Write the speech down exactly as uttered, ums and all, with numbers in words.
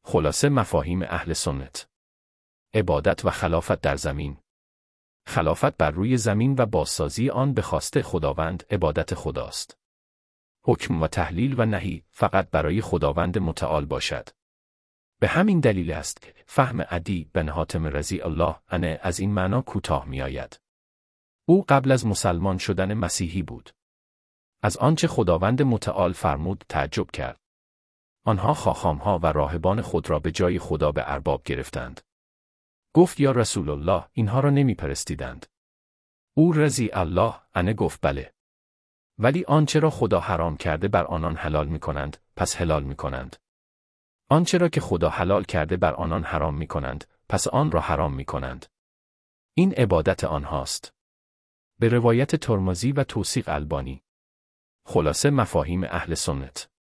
خلاصه مفاهیم اهل سنت: عبادت و خلافت در زمین. خلافت بر روی زمین و بازسازی آن به خواسته خداوند عبادت خداست. حکم و تحلیل و نهی فقط برای خداوند متعال باشد. به همین دلیل است که فهم عدی بن حاتم رضی الله عنه از این معنا کوتاه می آید. او قبل از مسلمان شدن مسیحی بود. از آنچه خداوند متعال فرمود تعجب کرد. آنها خاخامها و راهبان خود را به جای خدا به ارباب گرفتند. گفت یا رسول الله اینها را نمی پرستیدند. او رضی الله عنه گفت بله. ولی آنچه را خدا حرام کرده بر آنان حلال می کنند، پس حلال می کنند. آنچه را که خدا حلال کرده بر آنان حرام می کنند، پس آن را حرام می کنند. این عبادت آنهاست. به روایت ترمذی و توثیق البانی. خلاصه مفاهیم اهل سنت: